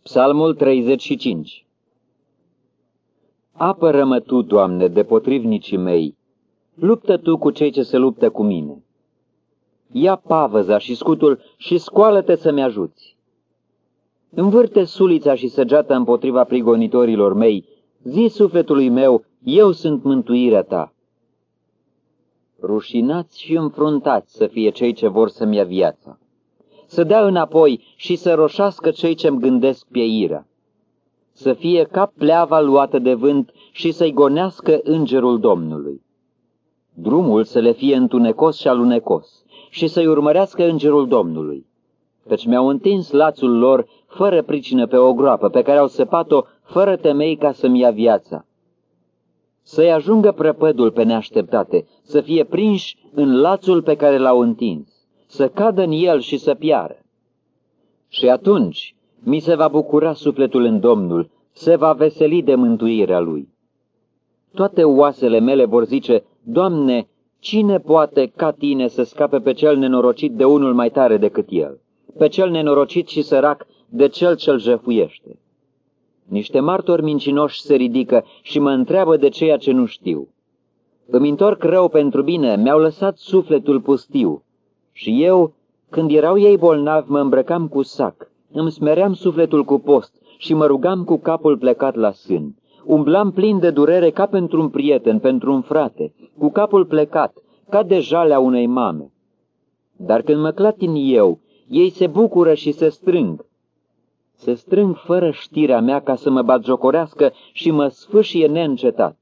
Psalmul 35. Apără-mă Tu, Doamne, de potrivnicii mei, luptă Tu cu cei ce se luptă cu mine. Ia pavăza și scutul și scoală-te să-mi ajuți. Învârte sulița și săgeata împotriva prigonitorilor mei, zi sufletului meu, eu sunt mântuirea Ta. Rușinați și înfruntați să fie cei ce vor să-mi ia viața, să dea înapoi și să roșească cei ce-mi gândesc pieirea, să fie ca pleava luată de vânt și să-i gonească îngerul Domnului. Drumul să le fie întunecos și alunecos și să-i urmărească îngerul Domnului, căci mi-au întins lațul lor fără pricină pe o groapă, pe care au săpat-o fără temei ca să-mi ia viața. Să-i ajungă prăpădul pe neașteptate, să fie prinși în lațul pe care l-au întins, să cadă în el și să piară. Și atunci mi se va bucura sufletul în Domnul, se va veseli de mântuirea Lui. Toate oasele mele vor zice, Doamne, cine poate ca Tine să scape pe cel nenorocit de unul mai tare decât el, pe cel nenorocit și sărac de cel ce-l jefuiește? Niște martori mincinoși se ridică și mă întreabă de ceea ce nu știu. Îmi întorc rău pentru bine, mi-au lăsat sufletul pustiu. Și eu, când erau ei bolnavi, mă îmbrăcam cu sac, îmi smeream sufletul cu post și mă rugam cu capul plecat la sân. Umblam plin de durere ca pentru un prieten, pentru un frate, cu capul plecat, ca de jalea unei mame. Dar când mă clatin eu, ei se bucură și se strâng. Se strâng fără știrea mea ca să mă batjocorească și mă sfâșie neîncetat.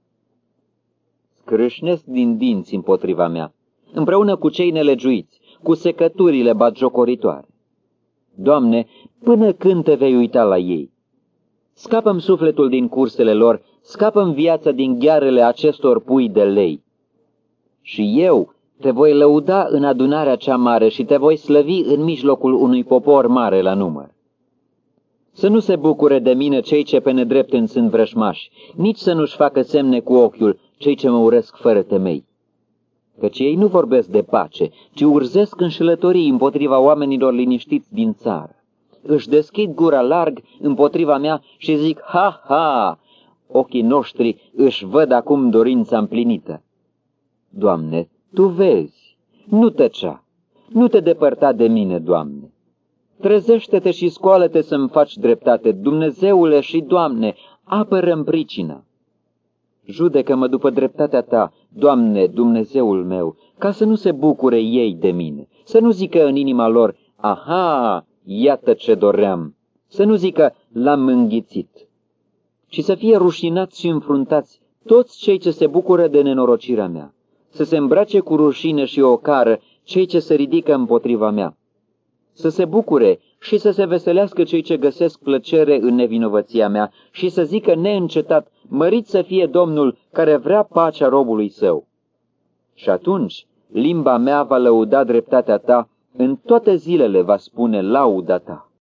Scrâșnesc din dinți împotriva mea, împreună cu cei nelegiuiți, cu secăturile batjocoritoare. Doamne, până când Te vei uita la ei? Scapă-mi sufletul din cursele lor, scapă-mi viața din ghearele acestor pui de lei. Și eu Te voi lăuda în adunarea cea mare și Te voi slăvi în mijlocul unui popor mare la număr. Să nu se bucure de mine cei ce pe nedrept îmi sunt vrășmași, nici să nu-și facă semne cu ochiul cei ce mă urăsc fără temei. Căci ei nu vorbesc de pace, ci urzesc înșelătorii împotriva oamenilor liniștiți din țară. Își deschid gura larg împotriva mea și zic, ha, ha, ochii noștri își văd acum dorința împlinită. Doamne, Tu vezi, nu tăcea, nu Te depărta de mine, Doamne. Trezește-te și scoală-te să-mi faci dreptate, Dumnezeule și Doamne, apără-mi pricina. Judecă-mă după dreptatea Ta, Doamne, Dumnezeul meu, ca să nu se bucure ei de mine, să nu zică în inima lor, aha, iată ce doream, să nu zică, l-am înghițit, ci să fie rușinați și înfruntați toți cei ce se bucură de nenorocirea mea, să se îmbrace cu rușine și ocară cei ce se ridică împotriva mea, să se bucure și să se veselească cei ce găsesc plăcere în nevinovăția mea și să zică neîncetat, mărit să fie Domnul care vrea pacea robului Său. Și atunci limba mea va lăuda dreptatea Ta, în toate zilele va spune lauda Ta.